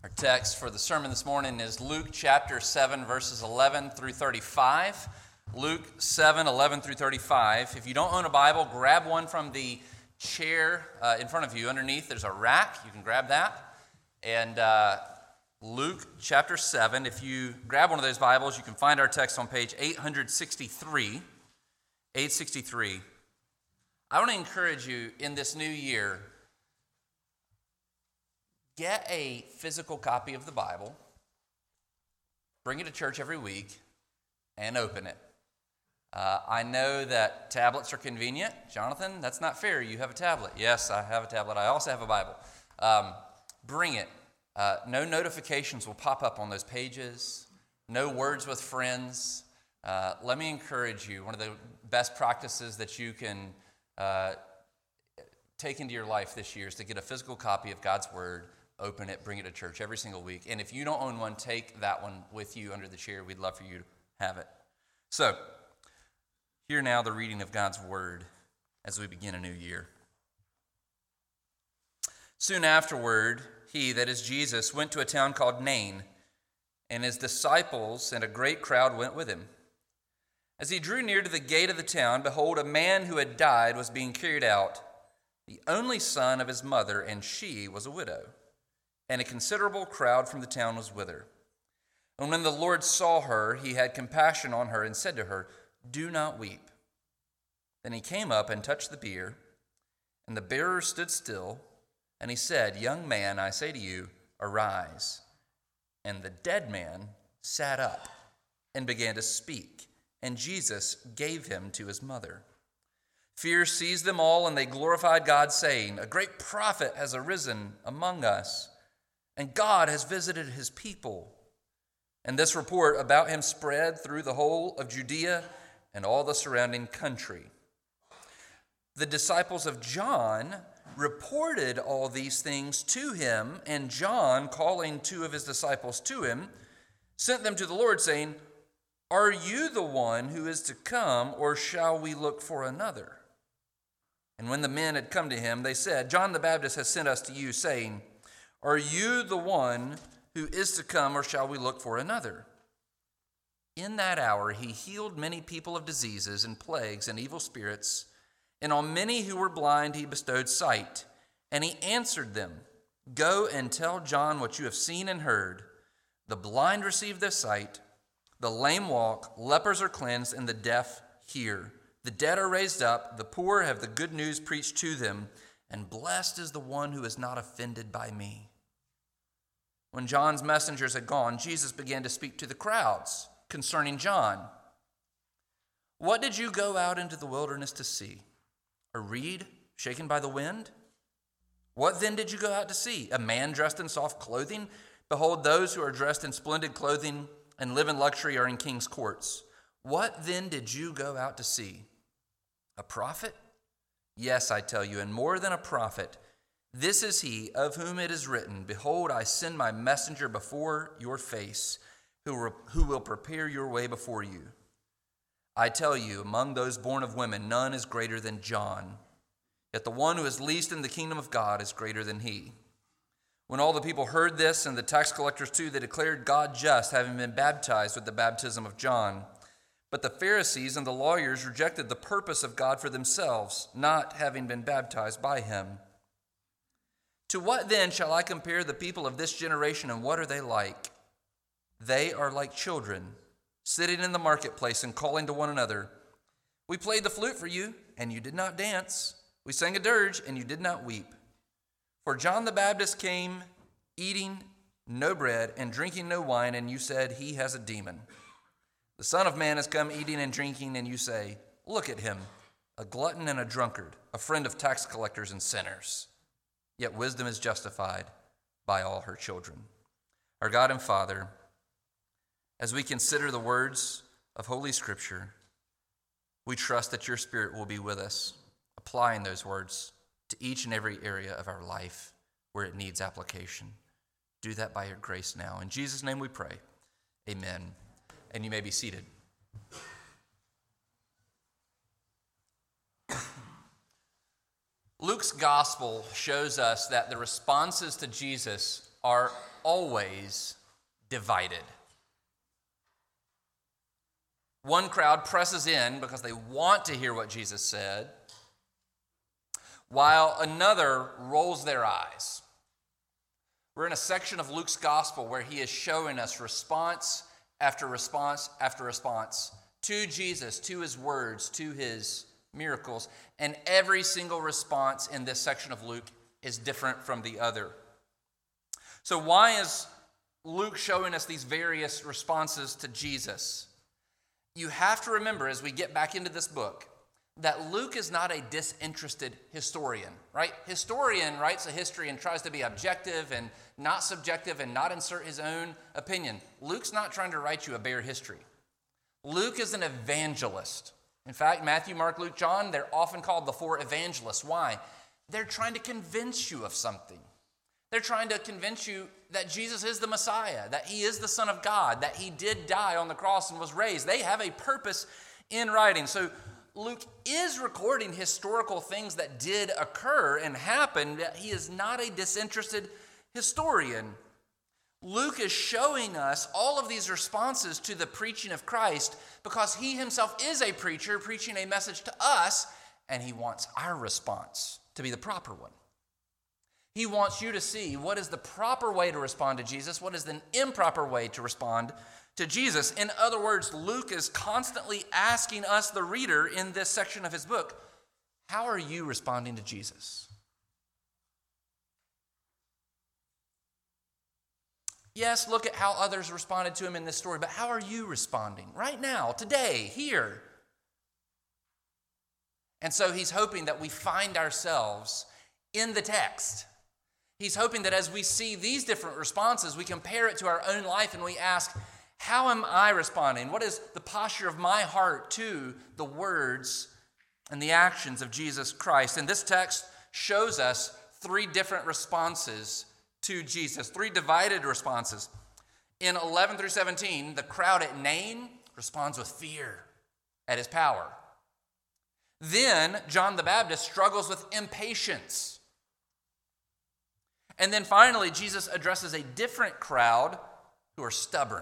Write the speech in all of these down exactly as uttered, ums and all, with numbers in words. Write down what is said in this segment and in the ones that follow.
Our text for the sermon this morning is Luke chapter seven, verses eleven through thirty-five. Luke seven, eleven through thirty-five. If you don't own a Bible, grab one from the chair uh, in front of you. Underneath, there's a rack. You can grab that. And uh, Luke chapter seven, if you grab one of those Bibles, you can find our text on page eight sixty-three. eight sixty-three. I want to encourage you in this new year, get a physical copy of the Bible, bring it to church every week, and open it. Uh, I know that tablets are convenient. Jonathan, that's not fair. You have a tablet. Yes, I have a tablet. I also have a Bible. Um, bring it. Uh, no notifications will pop up on those pages. No words with friends. Uh, let me encourage you. One of the best practices that you can uh, take into your life this year is to get a physical copy of God's Word. Open it, bring it to church every single week. And if you don't own one, take that one with you under the chair. We'd love for you to have it. So, hear now the reading of God's Word as we begin a new year. Soon afterward, he, that is Jesus, went to a town called Nain, and his disciples and a great crowd went with him. As he drew near to the gate of the town, behold, a man who had died was being carried out, the only son of his mother, and she was a widow. And a considerable crowd from the town was with her. And when the Lord saw her, he had compassion on her and said to her, "Do not weep." Then he came up and touched the bier, and the bearer stood still, and he said, "Young man, I say to you, arise." And the dead man sat up and began to speak, and Jesus gave him to his mother. Fear seized them all, and they glorified God, saying, "A great prophet has arisen among us, and God has visited his people." And this report about him spread through the whole of Judea and all the surrounding country. The disciples of John reported all these things to him, and John, calling two of his disciples to him, sent them to the Lord, saying, "Are you the one who is to come, or shall we look for another?" And when the men had come to him, they said, "John the Baptist has sent us to you, saying, 'Are you the one who is to come, or shall we look for another?'" In that hour he healed many people of diseases and plagues and evil spirits, and on many who were blind he bestowed sight. And he answered them, "Go and tell John what you have seen and heard. The blind receive their sight, the lame walk, lepers are cleansed, and the deaf hear. The dead are raised up, the poor have the good news preached to them, and blessed is the one who is not offended by me." When John's messengers had gone, Jesus began to speak to the crowds concerning John. "What did you go out into the wilderness to see? A reed shaken by the wind? What then did you go out to see? A man dressed in soft clothing? Behold, those who are dressed in splendid clothing and live in luxury are in king's courts. What then did you go out to see? A prophet? Yes, I tell you, and more than a prophet. This is he of whom it is written, 'Behold, I send my messenger before your face, who who will prepare your way before you.' I tell you, among those born of women, none is greater than John. Yet the one who is least in the kingdom of God is greater than he." When all the people heard this, and the tax collectors too, they declared God just, having been baptized with the baptism of John. But the Pharisees and the lawyers rejected the purpose of God for themselves, not having been baptized by him. "To what then shall I compare the people of this generation, and what are they like? They are like children, sitting in the marketplace and calling to one another, 'We played the flute for you, and you did not dance. We sang a dirge, and you did not weep.' For John the Baptist came eating no bread and drinking no wine, and you said, 'He has a demon.' The Son of Man has come eating and drinking, and you say, 'Look at him, a glutton and a drunkard, a friend of tax collectors and sinners.' Yet wisdom is justified by all her children." Our God and Father, as we consider the words of Holy Scripture, we trust that your Spirit will be with us, applying those words to each and every area of our life where it needs application. Do that by your grace now. In Jesus' name we pray. Amen. And you may be seated. Luke's gospel shows us that the responses to Jesus are always divided. One crowd presses in because they want to hear what Jesus said, while another rolls their eyes. We're in a section of Luke's gospel where he is showing us response after response after response to Jesus, to his words, to his miracles. And every single response in this section of Luke is different from the other. So why is Luke showing us these various responses to Jesus? You have to remember as we get back into this book that Luke is not a disinterested historian, right? Historian writes a history and tries to be objective and not subjective and not insert his own opinion. Luke's not trying to write you a bare history. Luke is an evangelist. In fact, Matthew, Mark, Luke, John, they're often called the four evangelists. Why? They're trying to convince you of something. They're trying to convince you that Jesus is the Messiah, that he is the Son of God, that he did die on the cross and was raised. They have a purpose in writing. So Luke is recording historical things that did occur and happen, but he is not a disinterested historian. Luke is showing us all of these responses to the preaching of Christ because he himself is a preacher preaching a message to us, and he wants our response to be the proper one. He wants you to see what is the proper way to respond to Jesus, what is the improper way to respond to Jesus. In other words, Luke is constantly asking us, the reader, in this section of his book, how are you responding to Jesus? Yes, look at how others responded to him in this story, but how are you responding right now, today, here? And so he's hoping that we find ourselves in the text. He's hoping that as we see these different responses, we compare it to our own life and we ask, how am I responding? What is the posture of my heart to the words and the actions of Jesus Christ? And this text shows us three different responses to Jesus, three divided responses. In eleven through seventeen, the crowd at Nain responds with fear at his power. Then John the Baptist struggles with impatience. And then finally, Jesus addresses a different crowd who are stubborn.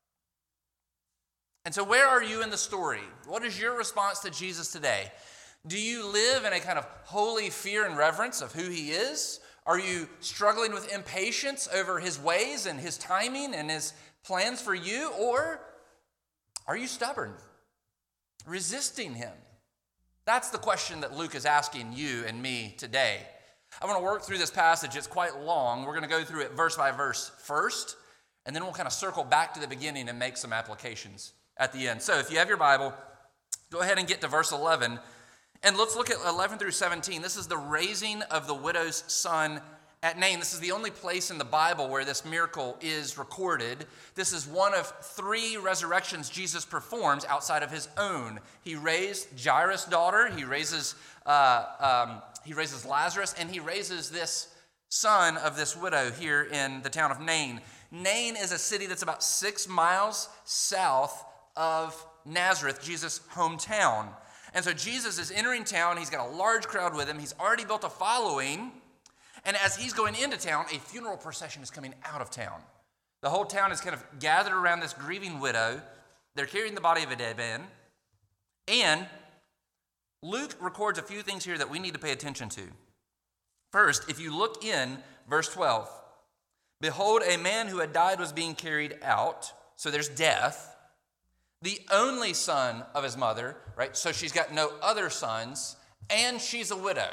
And so where are you in the story? What is your response to Jesus today? Do you live in a kind of holy fear and reverence of who he is? Are you struggling with impatience over his ways and his timing and his plans for you? Or are you stubborn, resisting him? That's the question that Luke is asking you and me today. I want to work through this passage. It's quite long. We're going to go through it verse by verse first, and then we'll kind of circle back to the beginning and make some applications at the end. So if you have your Bible, go ahead and get to verse eleven, and let's look at eleven through seventeen. This is the raising of the widow's son at Nain. This is the only place in the Bible where this miracle is recorded. This is one of three resurrections Jesus performs outside of his own. He raised Jairus' daughter. He raises uh, um, he raises Lazarus, and he raises this son of this widow here in the town of Nain. Nain is a city that's about six miles south of Nazareth, Jesus' hometown. And so Jesus is entering town. He's got a large crowd with him. He's already built a following. And as he's going into town, a funeral procession is coming out of town. The whole town is kind of gathered around this grieving widow. They're carrying the body of a dead man. And Luke records a few things here that we need to pay attention to. First, if you look in verse twelve, behold, a man who had died was being carried out. So there's death. The only son of his mother, right? So she's got no other sons, and she's a widow.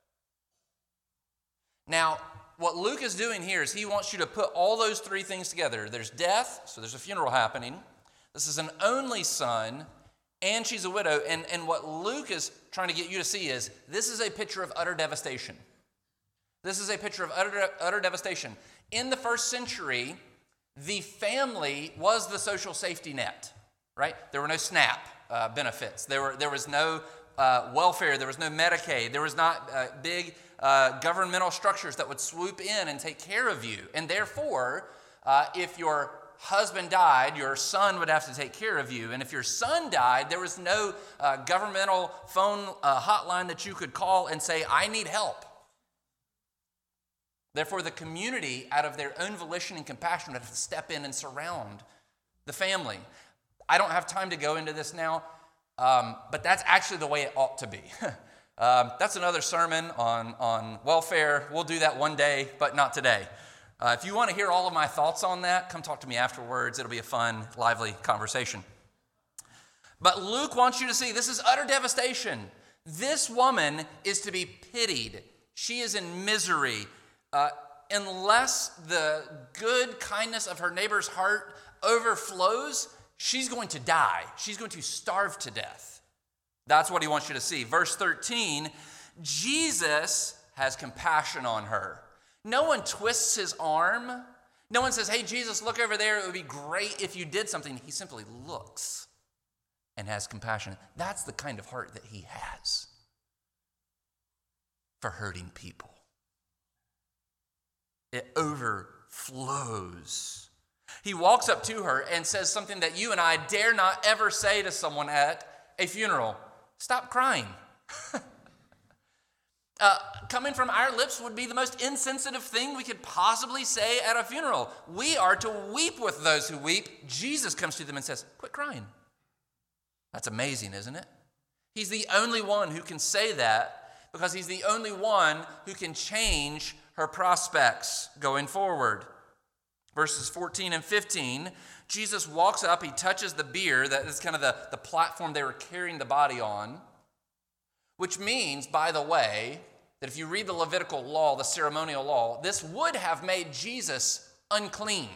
Now, what Luke is doing here is he wants you to put all those three things together. There's death, so there's a funeral happening. This is an only son, and she's a widow. And, and what Luke is trying to get you to see is this is a picture of utter devastation. This is a picture of utter, utter devastation. In the first century, the family was the social safety net, right? There were no SNAP uh, benefits. There were there was no uh, welfare. There was no Medicaid. There was not uh, big uh, governmental structures that would swoop in and take care of you. And therefore, uh, if your husband died, your son would have to take care of you. And if your son died, there was no uh, governmental phone uh, hotline that you could call and say, I need help. Therefore, the community, out of their own volition and compassion, would have to step in and surround the family. I don't have time to go into this now, um, but that's actually the way it ought to be. um, that's another sermon on, on welfare. We'll do that one day, but not today. Uh, if you want to hear all of my thoughts on that, come talk to me afterwards. It'll be a fun, lively conversation. But Luke wants you to see this is utter devastation. This woman is to be pitied. She is in misery. Uh, unless the good kindness of her neighbor's heart overflows, she's going to die. She's going to starve to death. That's what he wants you to see. Verse thirteen, Jesus has compassion on her. No one twists his arm. No one says, hey, Jesus, look over there. It would be great if you did something. He simply looks and has compassion. That's the kind of heart that he has for hurting people. It overflows. He walks up to her and says something that you and I dare not ever say to someone at a funeral. Stop crying. uh, coming from our lips would be the most insensitive thing we could possibly say at a funeral. We are to weep with those who weep. Jesus comes to them and says, quit crying. That's amazing, isn't it? He's the only one who can say that because he's the only one who can change her prospects going forward. Verses fourteen and fifteen, Jesus walks up, he touches the bier, that is kind of the, the platform they were carrying the body on, which means, by the way, that if you read the Levitical law, the ceremonial law, this would have made Jesus unclean.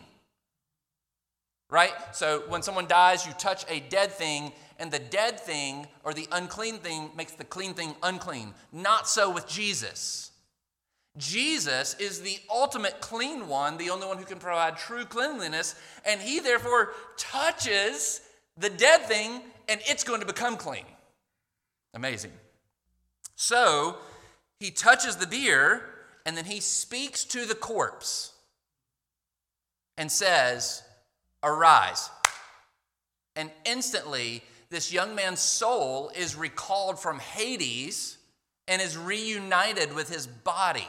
Right? So when someone dies, you touch a dead thing, and the dead thing or the unclean thing makes the clean thing unclean. Not so with Jesus. Jesus is the ultimate clean one, the only one who can provide true cleanliness, and he therefore touches the dead thing, and it's going to become clean. Amazing. So he touches the bier, and then he speaks to the corpse and says, arise. And instantly, this young man's soul is recalled from Hades and is reunited with his body.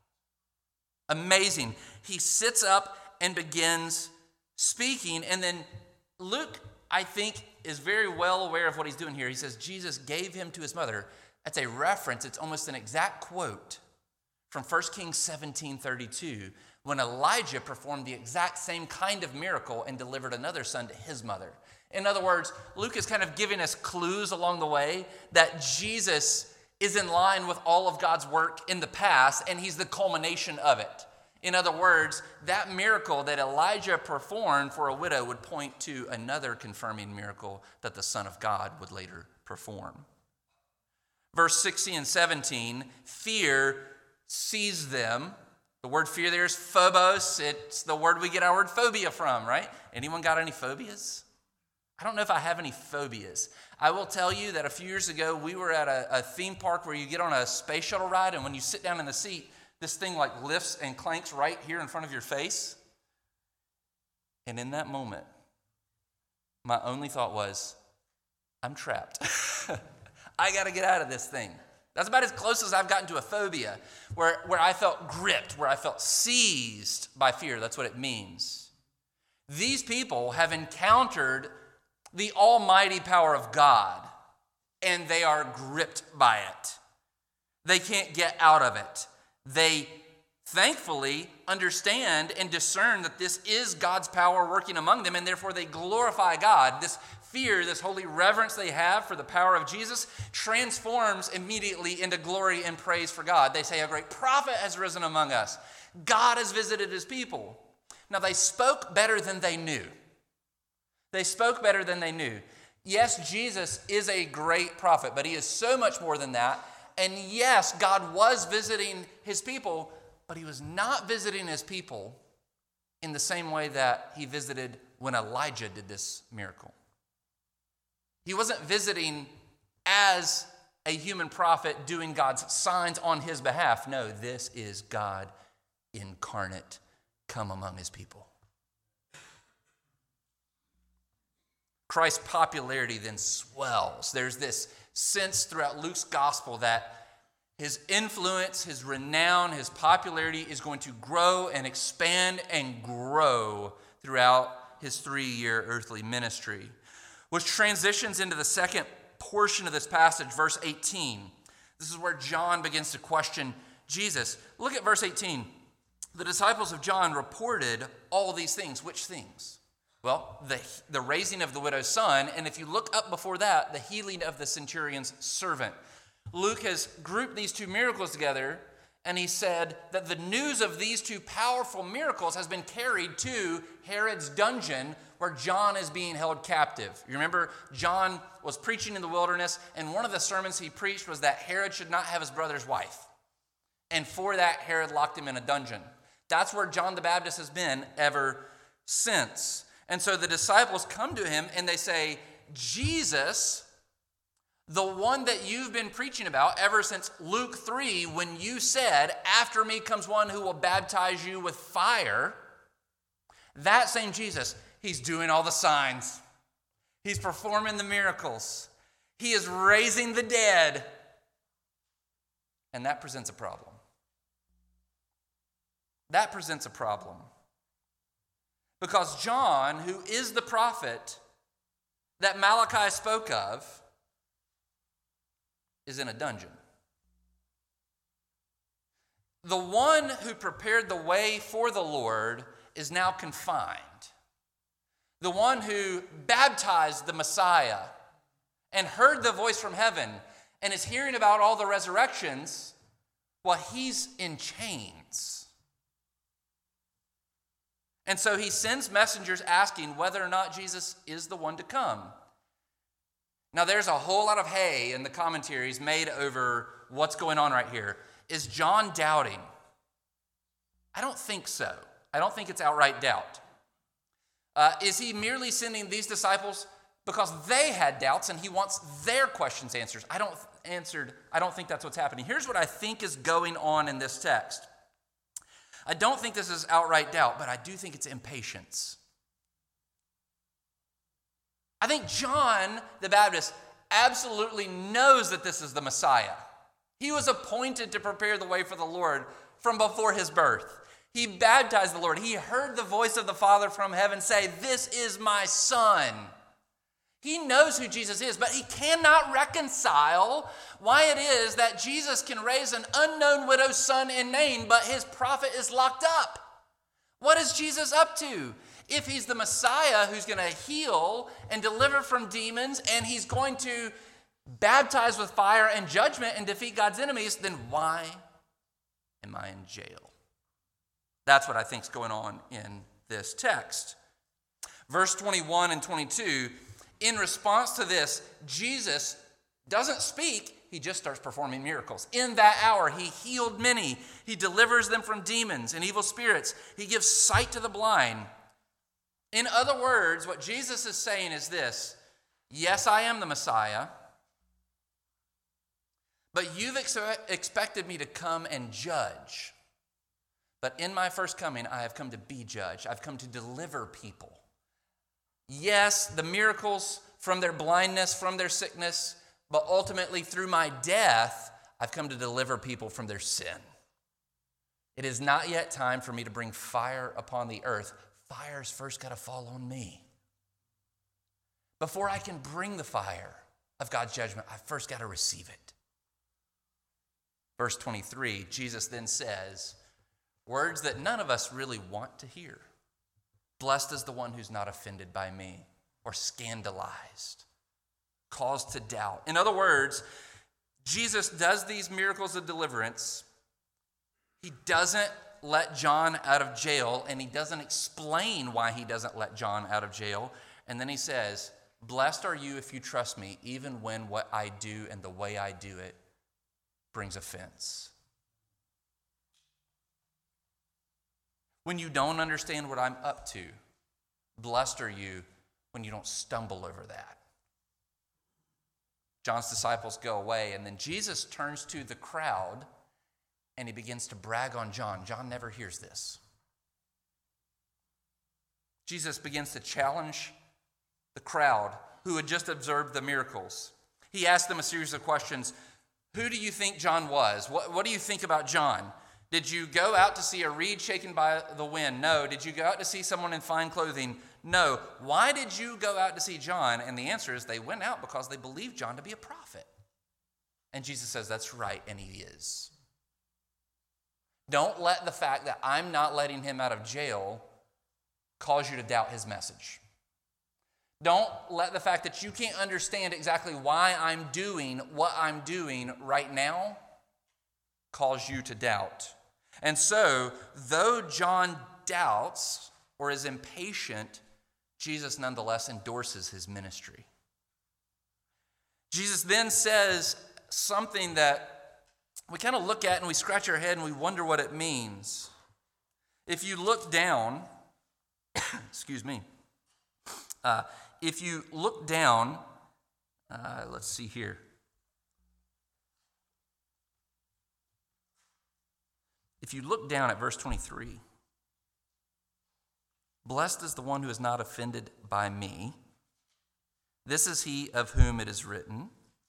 Amazing. He sits up and begins speaking, and then Luke, I think, is very well aware of what he's doing here. He says, Jesus gave him to his mother. That's a reference. It's almost an exact quote from First Kings seventeen thirty-two, when Elijah performed the exact same kind of miracle and delivered another son to his mother. In other words, Luke is kind of giving us clues along the way that Jesus is in line with all of God's work in the past, and he's the culmination of it. In other words, that miracle that Elijah performed for a widow would point to another confirming miracle that the Son of God would later perform. Verse sixteen and seventeen, fear seized them. The word fear there is phobos. It's the word we get our word phobia from, right? Anyone got any phobias? I don't know if I have any phobias. I will tell you that a few years ago, we were at a, a theme park where you get on a space shuttle ride, and when you sit down in the seat, this thing like lifts and clanks right here in front of your face. And in that moment, my only thought was, I'm trapped. I got to get out of this thing. That's about as close as I've gotten to a phobia, where, where I felt gripped, where I felt seized by fear. That's what it means. These people have encountered the almighty power of God, and they are gripped by it. They can't get out of it. They thankfully understand and discern that this is God's power working among them, and therefore they glorify God. This fear, this holy reverence they have for the power of Jesus transforms immediately into glory and praise for God. They say, a great prophet has risen among us. God has visited his people. Now, they spoke better than they knew. They spoke better than they knew. Yes, Jesus is a great prophet, but he is so much more than that. And yes, God was visiting his people, but he was not visiting his people in the same way that he visited when Elijah did this miracle. He wasn't visiting as a human prophet doing God's signs on his behalf. No, this is God incarnate, come among his people. Christ's popularity then swells. There's this sense throughout Luke's gospel that his influence, his renown, his popularity is going to grow and expand and grow throughout his three-year earthly ministry. Which transitions into the second portion of this passage, verse eighteen. This is where John begins to question Jesus. Look at verse eighteen. The disciples of John reported all these things. Which things? Well, the, the raising of the widow's son, and if you look up before that, the healing of the centurion's servant. Luke has grouped these two miracles together, and he said that the news of these two powerful miracles has been carried to Herod's dungeon, where John is being held captive. You remember, John was preaching in the wilderness, and one of the sermons he preached was that Herod should not have his brother's wife. And for that, Herod locked him in a dungeon. That's where John the Baptist has been ever since. And so the disciples come to him and they say, Jesus, the one that you've been preaching about ever since Luke three, when you said, after me comes one who will baptize you with fire, that same Jesus, he's doing all the signs. He's performing the miracles. He is raising the dead. And that presents a problem. That presents a problem. Because John, who is the prophet that Malachi spoke of, is in a dungeon. The one who prepared the way for the Lord is now confined. The one who baptized the Messiah and heard the voice from heaven and is hearing about all the resurrections, well, he's in chains. And so he sends messengers asking whether or not Jesus is the one to come. Now, there's a whole lot of hay in the commentaries made over what's going on right here. Is John doubting? I don't think so. I don't think it's outright doubt. Uh, is he merely sending these disciples because they had doubts and he wants their questions answered? I don't answered. I don't think that's what's happening. Here's what I think is going on in this text. I don't think this is outright doubt, but I do think it's impatience. I think John the Baptist absolutely knows that this is the Messiah. He was appointed to prepare the way for the Lord from before his birth. He baptized the Lord. He heard the voice of the Father from heaven say, "This is my Son." He knows who Jesus is, but he cannot reconcile why it is that Jesus can raise an unknown widow's son in Nain, but his prophet is locked up. What is Jesus up to? If he's the Messiah who's going to heal and deliver from demons, and he's going to baptize with fire and judgment and defeat God's enemies, then why am I in jail? That's what I think is going on in this text. Verse twenty-one and twenty-two, in response to this, Jesus doesn't speak, he just starts performing miracles. In that hour, he healed many. He delivers them from demons and evil spirits. He gives sight to the blind. In other words, what Jesus is saying is this: yes, I am the Messiah, but you've ex- expected me to come and judge. But in my first coming, I have come to be judged. I've come to deliver people. Yes, the miracles from their blindness, from their sickness, but ultimately through my death, I've come to deliver people from their sin. It is not yet time for me to bring fire upon the earth. Fire's first got to fall on me. Before I can bring the fire of God's judgment, I first got to receive it. Verse twenty-three, Jesus then says words that none of us really want to hear. Blessed is the one who's not offended by me or scandalized, caused to doubt. In other words, Jesus does these miracles of deliverance. He doesn't let John out of jail, and he doesn't explain why he doesn't let John out of jail. And then he says, blessed are you if you trust me, even when what I do and the way I do it brings offense. When you don't understand what I'm up to, blessed are you when you don't stumble over that. John's disciples go away, and then Jesus turns to the crowd and he begins to brag on John. John never hears this. Jesus begins to challenge the crowd who had just observed the miracles. He asked them a series of questions. Who do you think John was? What, what do you think about John? Did you go out to see a reed shaken by the wind? No. Did you go out to see someone in fine clothing? No. Why did you go out to see John? And the answer is they went out because they believed John to be a prophet. And Jesus says, that's right, and he is. Don't let the fact that I'm not letting him out of jail cause you to doubt his message. Don't let the fact that you can't understand exactly why I'm doing what I'm doing right now cause you to doubt. And so, though John doubts or is impatient, Jesus nonetheless endorses his ministry. Jesus then says something that we kind of look at and we scratch our head and we wonder what it means. If you look down, excuse me, uh, if you look down, uh, let's see here. If you look down at verse twenty-three, blessed is the one who is not offended by me. This is he of whom it is written.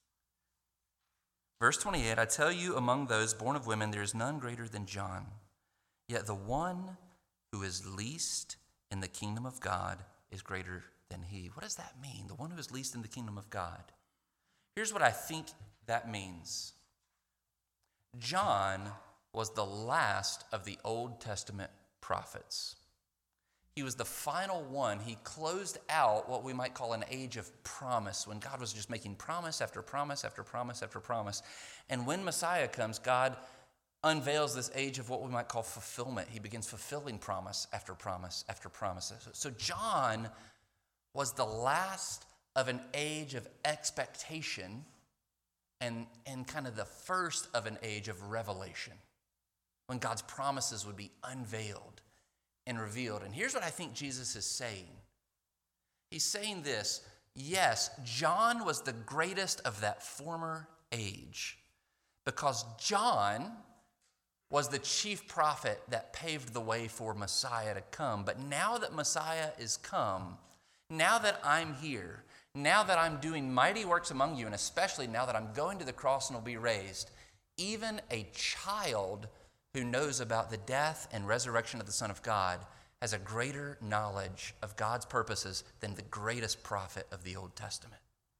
Verse twenty-eight, I tell you, among those born of women, there is none greater than John. Yet the one who is least in the kingdom of God is greater than he. What does that mean? The one who is least in the kingdom of God. Here's what I think that means. John was the last of the Old Testament prophets. He was the final one. He closed out what we might call an age of promise, when God was just making promise after promise after promise after promise. And when Messiah comes, God unveils this age of what we might call fulfillment. He begins fulfilling promise after promise after promise. So John was the last of an age of expectation and, and kind of the first of an age of revelation, when God's promises would be unveiled and revealed. And here's what I think Jesus is saying. He's saying this: yes, John was the greatest of that former age, because John was the chief prophet that paved the way for Messiah to come. But now that Messiah is come, now that I'm here, now that I'm doing mighty works among you, and especially now that I'm going to the cross and will be raised, even a child who knows about the death and resurrection of the Son of God has a greater knowledge of God's purposes than the greatest prophet of the Old Testament.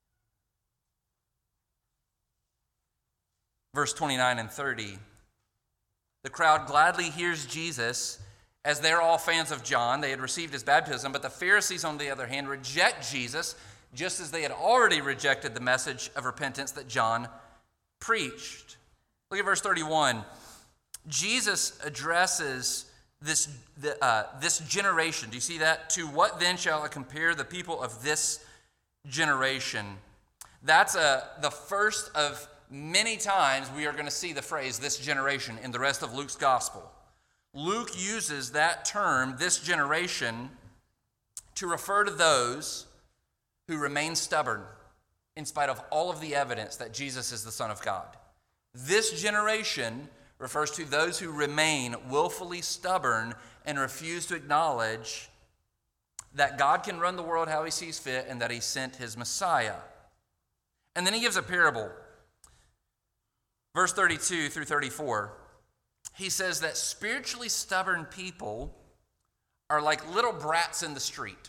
Verse twenty-nine and thirty, the crowd gladly hears Jesus, as they're all fans of John. They had received his baptism, but the Pharisees, on the other hand, reject Jesus, just as they had already rejected the message of repentance that John preached. Look at verse thirty-one. Jesus addresses this, the, uh, this generation. Do you see that? To what then shall I compare the people of this generation? That's a, the first of many times we are going to see the phrase this generation in the rest of Luke's gospel. Luke uses that term, this generation, to refer to those who remain stubborn in spite of all of the evidence that Jesus is the Son of God. This generation refers to those who remain willfully stubborn and refuse to acknowledge that God can run the world how he sees fit and that he sent his Messiah. And then he gives a parable. Verse thirty-two through thirty-four, he says that spiritually stubborn people are like little brats in the street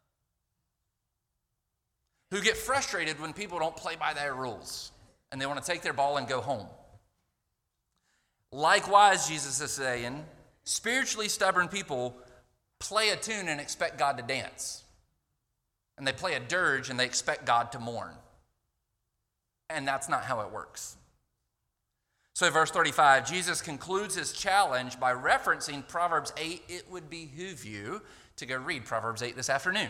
who get frustrated when people don't play by their rules and they want to take their ball and go home. Likewise, Jesus is saying, spiritually stubborn people play a tune and expect God to dance. And they play a dirge and they expect God to mourn. And that's not how it works. So verse thirty-five, Jesus concludes his challenge by referencing Proverbs eight. It would behoove you to go read Proverbs eight this afternoon.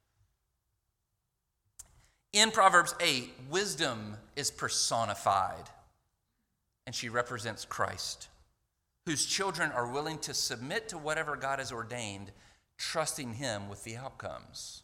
In Proverbs eight, wisdom is personified, and she represents Christ, whose children are willing to submit to whatever God has ordained, trusting him with the outcomes.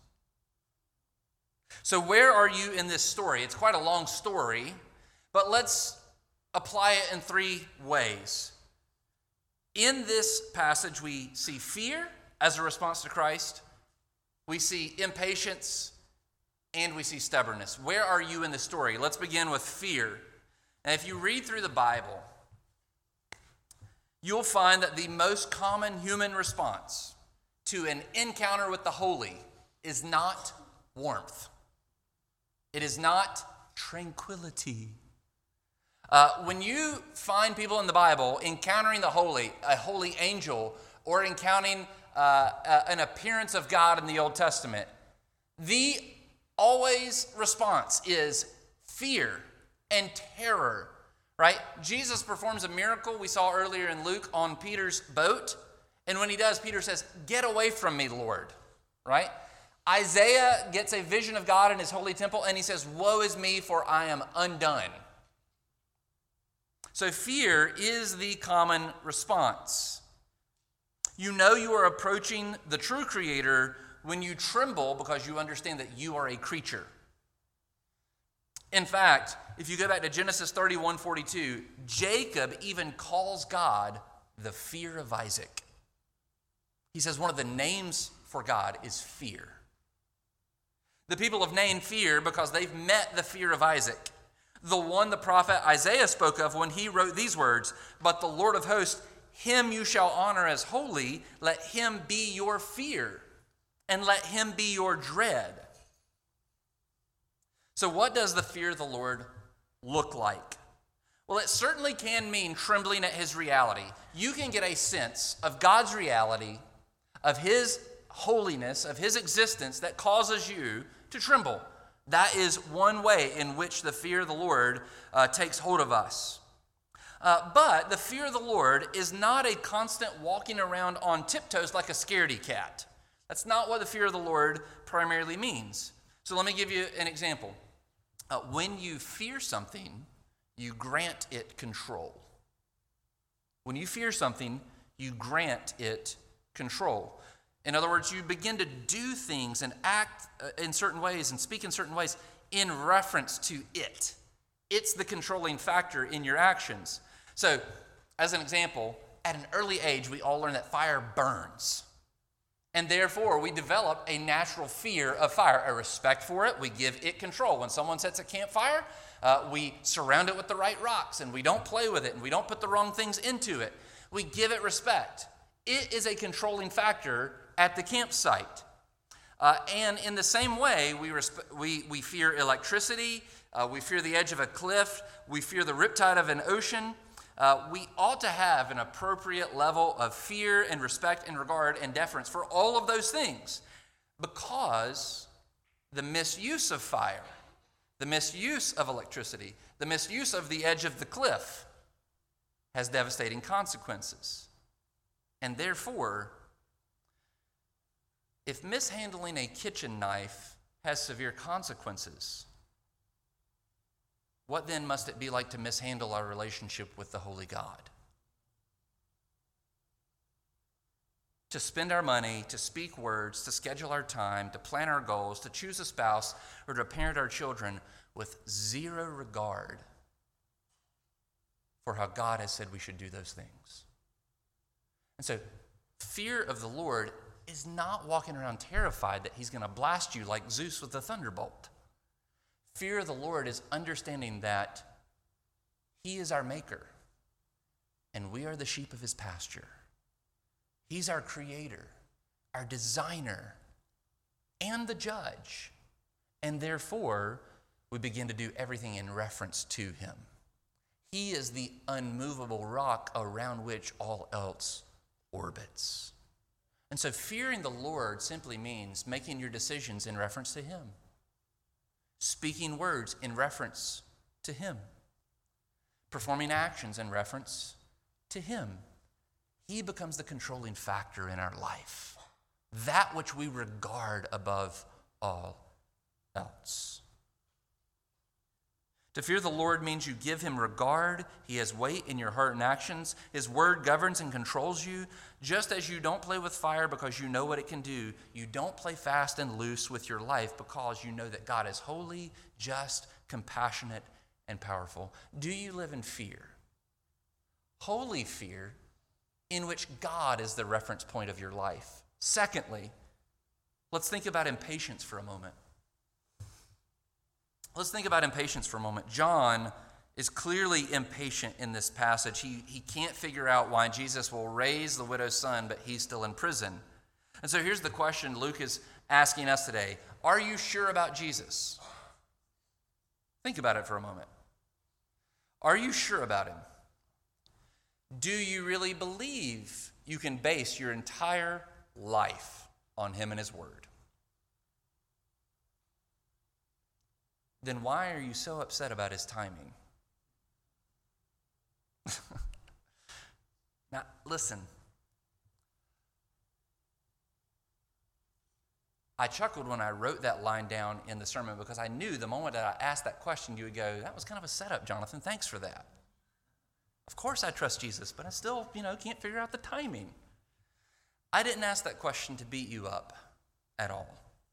So where are you in this story? It's quite a long story, but let's apply it in three ways. In this passage, we see fear as a response to Christ, we see impatience, and we see stubbornness. Where are you in the story? Let's begin with fear. And if you read through the Bible, you'll find that the most common human response to an encounter with the holy is not warmth. It is not tranquility. Uh, when you find people in the Bible encountering the holy, a holy angel, or encountering uh, uh, an appearance of God in the Old Testament, the always response is fear and terror, right? Jesus performs a miracle we saw earlier in Luke on Peter's boat. And when he does, Peter says, "Get away from me, Lord," right? Isaiah gets a vision of God in his holy temple, and he says, "Woe is me, for I am undone." So fear is the common response. You know you are approaching the true Creator when you tremble because you understand that you are a creature. In fact, if you go back to Genesis thirty-one forty-two, Jacob even calls God the fear of Isaac. He says one of the names for God is fear. The people of Nain fear because they've met the fear of Isaac, the one the prophet Isaiah spoke of when he wrote these words, "But the Lord of hosts, him you shall honor as holy, let him be your fear, and let him be your dread." So what does the fear of the Lord look like? Well, it certainly can mean trembling at his reality. You can get a sense of God's reality, of his holiness, of his existence that causes you to tremble. That is one way in which the fear of the Lord uh, takes hold of us. Uh, but the fear of the Lord is not a constant walking around on tiptoes like a scaredy cat. That's not what the fear of the Lord primarily means. So let me give you an example. Uh, when you fear something, you grant it control. When you fear something, you grant it control. In other words, you begin to do things and act in certain ways and speak in certain ways in reference to it. It's the controlling factor in your actions. So, as an example, at an early age, we all learn that fire burns. And therefore, we develop a natural fear of fire, a respect for it. We give it control. When someone sets a campfire, uh, we surround it with the right rocks, and we don't play with it, and we don't put the wrong things into it. We give it respect. It is a controlling factor at the campsite. Uh, and in the same way, we, resp- we, we fear electricity, uh, we fear the edge of a cliff, we fear the riptide of an ocean. Uh, we ought to have an appropriate level of fear and respect and regard and deference for all of those things, because the misuse of fire, the misuse of electricity, the misuse of the edge of the cliff has devastating consequences. And therefore, if mishandling a kitchen knife has severe consequences, what then must it be like to mishandle our relationship with the Holy God? To spend our money, to speak words, to schedule our time, to plan our goals, to choose a spouse, or to parent our children with zero regard for how God has said we should do those things. And so, fear of the Lord is not walking around terrified that he's going to blast you like Zeus with a thunderbolt. Fear of the Lord is understanding that he is our maker and we are the sheep of his pasture. He's our creator, our designer, and the judge. And therefore, we begin to do everything in reference to him. He is the unmovable rock around which all else orbits. And so fearing the Lord simply means making your decisions in reference to him. Speaking words in reference to him. Performing actions in reference to him. He becomes the controlling factor in our life. That which we regard above all else. To fear the Lord means you give him regard. He has weight in your heart and actions. His word governs and controls you. Just as you don't play with fire because you know what it can do, you don't play fast and loose with your life because you know that God is holy, just, compassionate, and powerful. Do you live in fear? Holy fear in which God is the reference point of your life. Secondly, let's think about impatience for a moment. Let's think about impatience for a moment. John is clearly impatient in this passage. He, he can't figure out why Jesus will raise the widow's son, but he's still in prison. And so here's the question Luke is asking us today. Are you sure about Jesus? Think about it for a moment. Are you sure about him? Do you really believe you can base your entire life on him and his word? Then why are you so upset about his timing? Now, listen. I chuckled when I wrote that line down in the sermon because I knew the moment that I asked that question, you would go, that was kind of a setup, Jonathan. Thanks for that. Of course I trust Jesus, but I still, you know, can't figure out the timing. I didn't ask that question to beat you up at all.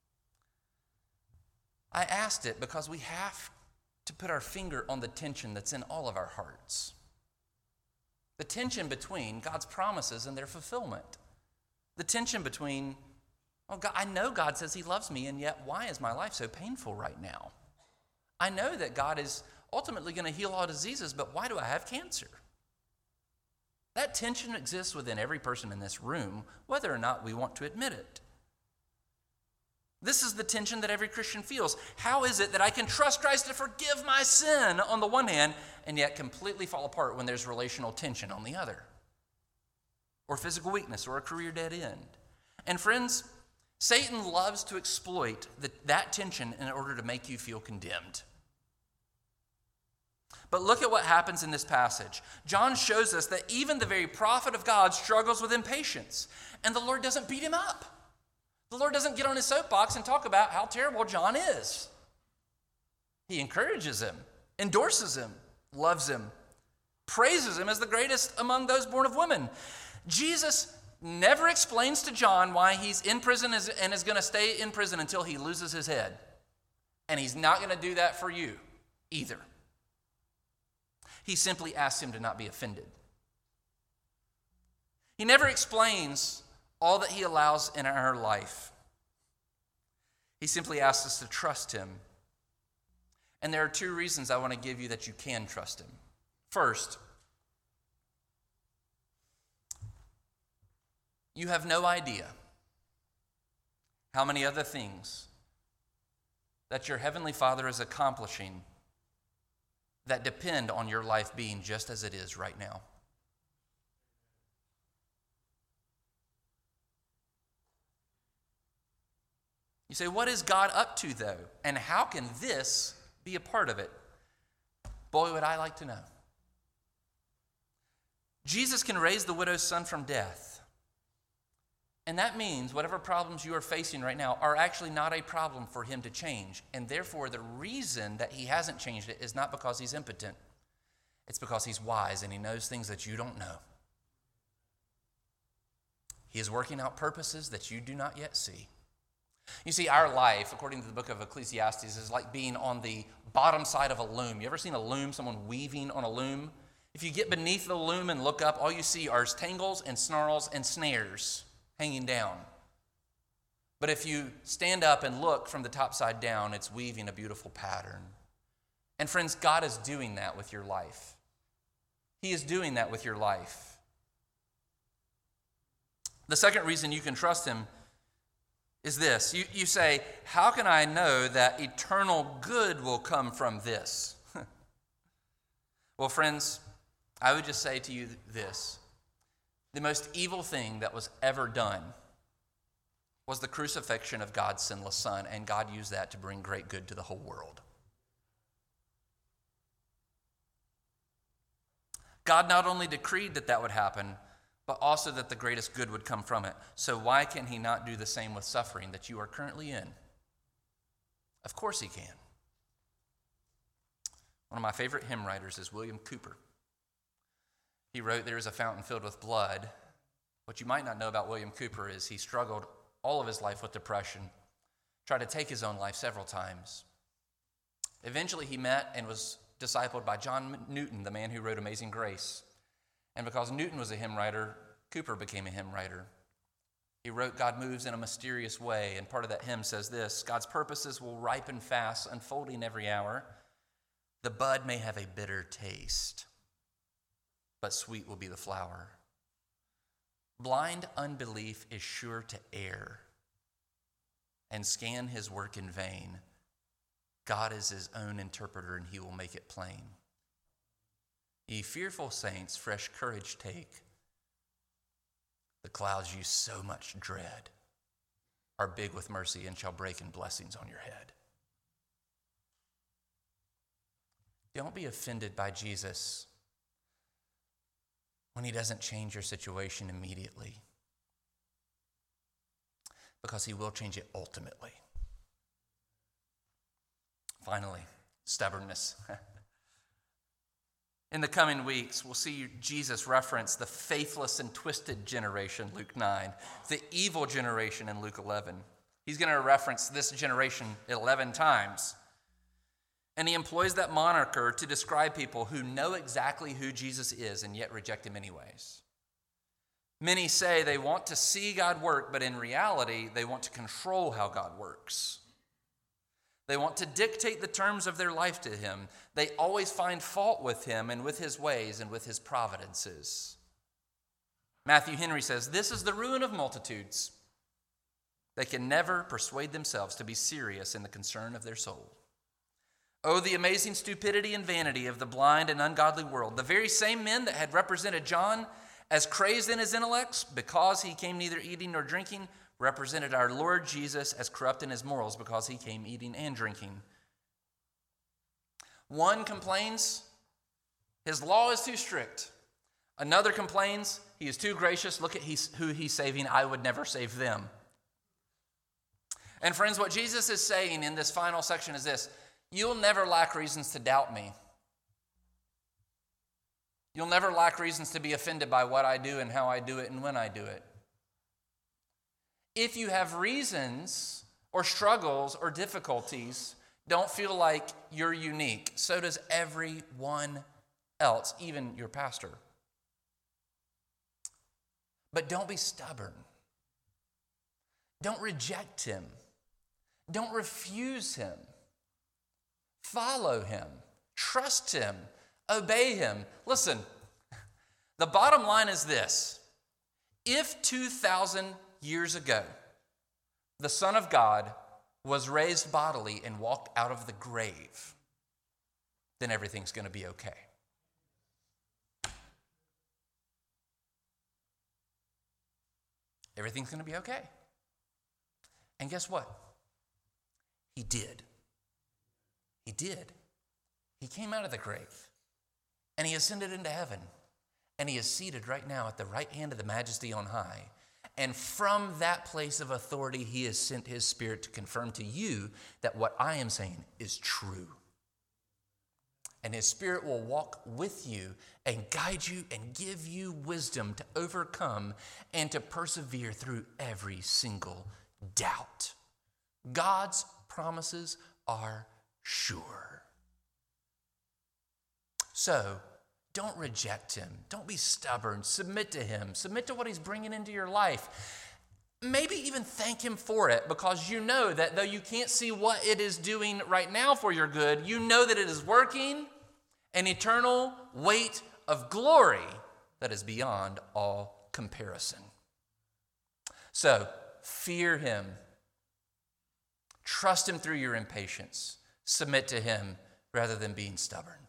I asked it because we have to put our finger on the tension that's in all of our hearts. The tension between God's promises and their fulfillment. The tension between, oh God, I know God says he loves me, and yet why is my life so painful right now? I know that God is ultimately going to heal all diseases, but why do I have cancer? That tension exists within every person in this room, whether or not we want to admit it. This is the tension that every Christian feels. How is it that I can trust Christ to forgive my sin on the one hand, and yet completely fall apart when there's relational tension on the other? Or physical weakness, or a career dead end. And friends, Satan loves to exploit the, that tension in order to make you feel condemned. But look at what happens in this passage. John shows us that even the very prophet of God struggles with impatience, and the Lord doesn't beat him up. The Lord doesn't get on his soapbox and talk about how terrible John is. He encourages him, endorses him, loves him, praises him as the greatest among those born of women. Jesus never explains to John why he's in prison and is going to stay in prison until he loses his head. And he's not going to do that for you either. He simply asks him to not be offended. He never explains all that he allows in our life. He simply asks us to trust him. And there are two reasons I want to give you that you can trust him. First, you have no idea how many other things that your Heavenly Father is accomplishing that depend on your life being just as it is right now. You say, what is God up to, though? And how can this be a part of it? Boy, would I like to know. Jesus can raise the widow's son from death. And that means whatever problems you are facing right now are actually not a problem for him to change. And therefore, the reason that he hasn't changed it is not because he's impotent. It's because he's wise and he knows things that you don't know. He is working out purposes that you do not yet see. You see, our life, according to the book of Ecclesiastes, is like being on the bottom side of a loom. You ever seen a loom, someone weaving on a loom? If you get beneath the loom and look up, all you see are tangles and snarls and snares hanging down. But if you stand up and look from the top side down, it's weaving a beautiful pattern. And friends, God is doing that with your life. He is doing that with your life. The second reason you can trust him is this. You, you say, how can I know that eternal good will come from this? Well, friends, I would just say to you this. The most evil thing that was ever done was the crucifixion of God's sinless Son, and God used that to bring great good to the whole world. God not only decreed that that would happen, but also that the greatest good would come from it. So why can he not do the same with suffering that you are currently in? Of course he can. One of my favorite hymn writers is William Cowper. He wrote, "There is a fountain filled with blood." What you might not know about William Cowper is he struggled all of his life with depression, tried to take his own life several times. Eventually he met and was discipled by John Newton, the man who wrote Amazing Grace. And because Newton was a hymn writer, Cowper became a hymn writer. He wrote, "God moves in a mysterious way," and part of that hymn says this: God's purposes will ripen fast, unfolding every hour. The bud may have a bitter taste, but sweet will be the flower. Blind unbelief is sure to err and scan his work in vain. God is his own interpreter, and he will make it plain. Ye fearful saints, fresh courage take. The clouds you so much dread are big with mercy and shall break in blessings on your head. Don't be offended by Jesus when he doesn't change your situation immediately, because he will change it ultimately. Finally, stubbornness. In the coming weeks, we'll see Jesus reference the faithless and twisted generation, Luke nine, the evil generation in Luke eleven. He's going to reference this generation eleven times. And he employs that moniker to describe people who know exactly who Jesus is and yet reject him anyways. Many say they want to see God work, but in reality, they want to control how God works. They want to dictate the terms of their life to him. They always find fault with him and with his ways and with his providences. Matthew Henry says, "This is the ruin of multitudes. They can never persuade themselves to be serious in the concern of their soul. Oh, the amazing stupidity and vanity of the blind and ungodly world. The very same men that had represented John as crazed in his intellects because he came neither eating nor drinking, represented our Lord Jesus as corrupt in his morals because he came eating and drinking." One complains his law is too strict. Another complains he is too gracious. Look at he's, who he's saving. I would never save them. And friends, what Jesus is saying in this final section is this: you'll never lack reasons to doubt me. You'll never lack reasons to be offended by what I do and how I do it and when I do it. If you have reasons or struggles or difficulties, don't feel like you're unique. So does everyone else, even your pastor. But don't be stubborn. Don't reject him. Don't refuse him. Follow him. Trust him. Obey him. Listen, the bottom line is this: if two thousand years ago the Son of God was raised bodily and walked out of the grave, then everything's going to be okay. Everything's going to be okay. And guess what? He did. He did. He came out of the grave, and he ascended into heaven, and he is seated right now at the right hand of the Majesty on high. And from that place of authority, he has sent his Spirit to confirm to you that what I am saying is true. And his Spirit will walk with you and guide you and give you wisdom to overcome and to persevere through every single doubt. God's promises are sure. So, don't reject him. Don't be stubborn. Submit to him. Submit to what he's bringing into your life. Maybe even thank him for it, because you know that though you can't see what it is doing right now for your good, you know that it is working an eternal weight of glory that is beyond all comparison. So, fear him. Trust him through your impatience. Submit to him rather than being stubborn.